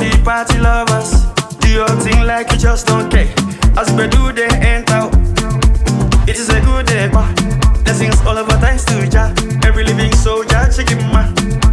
the party lovers, do your thing like you just don't care. As we do they enter, it is a good day, pa. Blessings all over thanks to Jah. Every living soldier, check it, man.